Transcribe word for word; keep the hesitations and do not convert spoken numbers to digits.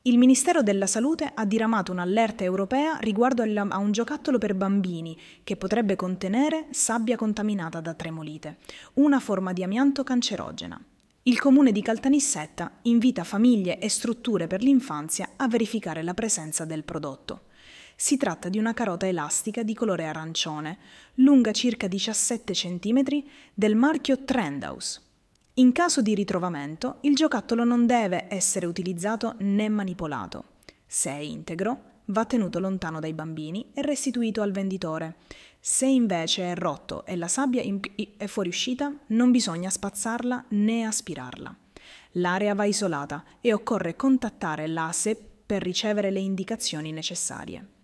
Il Ministero della Salute ha diramato un'allerta europea riguardo alla- a un giocattolo per bambini che potrebbe contenere sabbia contaminata da tremolite, una forma di amianto cancerogena. Il comune di Caltanissetta invita famiglie e strutture per l'infanzia a verificare la presenza del prodotto. Si tratta di una carota elastica di colore arancione, lunga circa diciassette centimetri, del marchio Trendhouse. In caso di ritrovamento, il giocattolo non deve essere utilizzato né manipolato. Se è integro, va tenuto lontano dai bambini e restituito al venditore. Se invece è rotto e la sabbia in- è fuoriuscita, non bisogna spazzarla né aspirarla. L'area va isolata e occorre contattare l'A S E per ricevere le indicazioni necessarie.